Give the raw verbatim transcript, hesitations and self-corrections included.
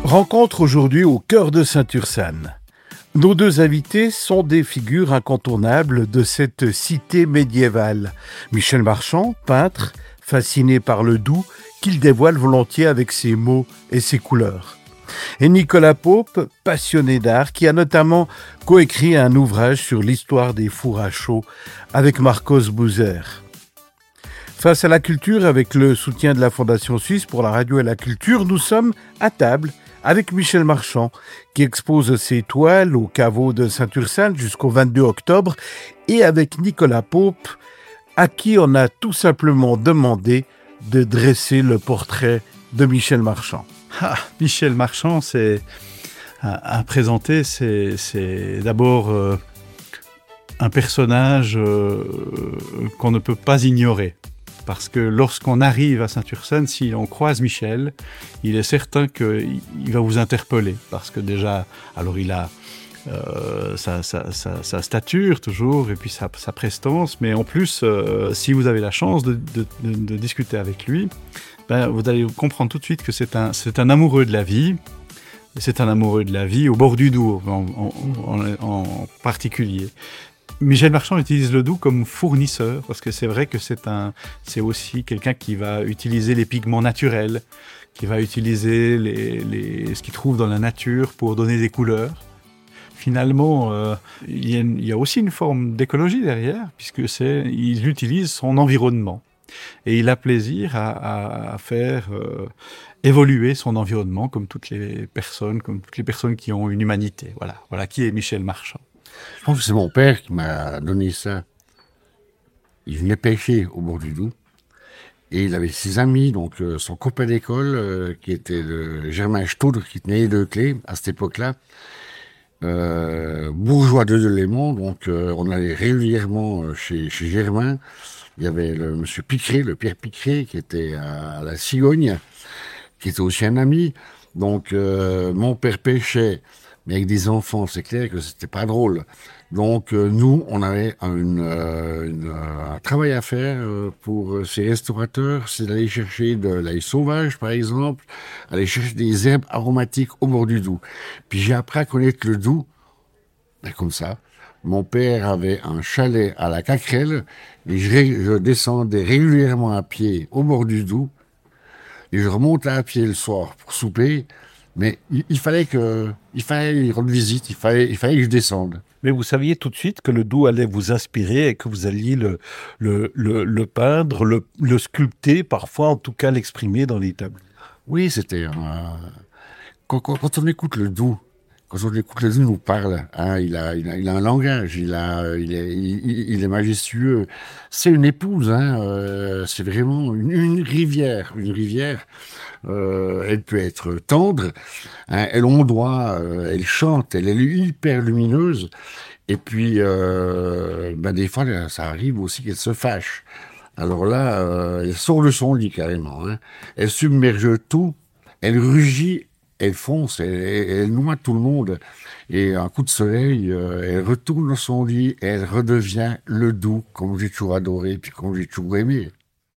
Rencontre aujourd'hui au cœur de Saint-Ursanne. Nos deux invités sont des figures incontournables de cette cité médiévale. Michel Marchand, peintre, fasciné par le Doubs, qu'il dévoile volontiers avec ses mots et ses couleurs. Et Nicolas Pope, passionné d'art, qui a notamment coécrit un ouvrage sur l'histoire des fours à chaux avec Marcos Bouzer. Face à la culture, avec le soutien de la Fondation Suisse pour la radio et la culture, nous sommes à table avec Michel Marchand, qui expose ses toiles au caveau de Saint-Ursanne jusqu'au vingt-deux octobre, et avec Nicolas Pope, à qui on a tout simplement demandé de dresser le portrait de Michel Marchand. Ah, Michel Marchand, c'est à, à présenter, c'est, c'est d'abord euh, un personnage euh, qu'on ne peut pas ignorer. Parce que lorsqu'on arrive à Saint-Ursanne, si on croise Michel, il est certain qu'il va vous interpeller. Parce que déjà, alors il a euh, sa, sa, sa, sa stature toujours, et puis sa, sa prestance, mais en plus, euh, si vous avez la chance de, de, de, de discuter avec lui, ben, vous allez comprendre tout de suite que c'est un, c'est un amoureux de la vie. C'est un amoureux de la vie au bord du Doubs en, en, en, en particulier. Michel Marchand utilise le Doubs comme fournisseur, parce que c'est vrai que c'est, un, c'est aussi quelqu'un qui va utiliser les pigments naturels, qui va utiliser les, les, ce qu'il trouve dans la nature pour donner des couleurs. Finalement, euh, il, y a une, il y a aussi une forme d'écologie derrière, puisque c'est, il utilise son environnement. Et il a plaisir à, à, à faire euh, évoluer son environnement comme toutes les personnes, comme toutes les personnes qui ont une humanité. Voilà, voilà qui est Michel Marchand. Je pense que c'est mon père qui m'a donné ça. Il venait pêcher au bord du Doubs et il avait ses amis, donc euh, son copain d'école euh, qui était le Germain Stoudre, qui tenait les deux clés à cette époque-là, euh, bourgeois de Delémont, donc euh, on allait régulièrement chez, chez Germain. Il y avait le monsieur Picret, le Pierre Picret, qui était à, à la Cigogne, qui était aussi un ami. Donc euh, mon père pêchait. Mais avec des enfants, c'est clair que c'était pas drôle. Donc euh, nous, on avait une, euh, une, euh, un travail à faire euh, pour ces restaurateurs, c'est d'aller chercher de l'ail sauvage, par exemple, aller chercher des herbes aromatiques au bord du Doubs. Puis j'ai appris à connaître le Doubs, ben, comme ça. Mon père avait un chalet à la Caquerelle, et je, je descendais régulièrement à pied au bord du Doubs, et je remontais à pied le soir pour souper. Mais il, il fallait que, il fallait y rendre visite, il fallait, il fallait que je descende. Mais vous saviez tout de suite que le Doubs allait vous inspirer et que vous alliez le, le, le, le peindre, le, le sculpter, parfois en tout cas l'exprimer dans les tableaux. Oui, c'était... Euh, quand, quand, quand on écoute le Doubs, quand on écoute le Doubs nous parle, hein, il, a, il, a, il a un langage, il, a, il, est, il, il est majestueux. C'est une épouse, hein, euh, c'est vraiment une, une rivière, une rivière. Euh, elle peut être tendre, hein, elle ondoie, euh, elle chante, elle est hyper lumineuse. Et puis, euh, ben des fois, ça arrive aussi qu'elle se fâche. Alors là, euh, elle sort de son lit carrément. Hein. Elle submerge tout, elle rugit, elle fonce, elle, elle, elle noie tout le monde. Et un coup de soleil, euh, elle retourne dans son lit et elle redevient le Doubs, comme j'ai toujours adoré, puis comme j'ai toujours aimé.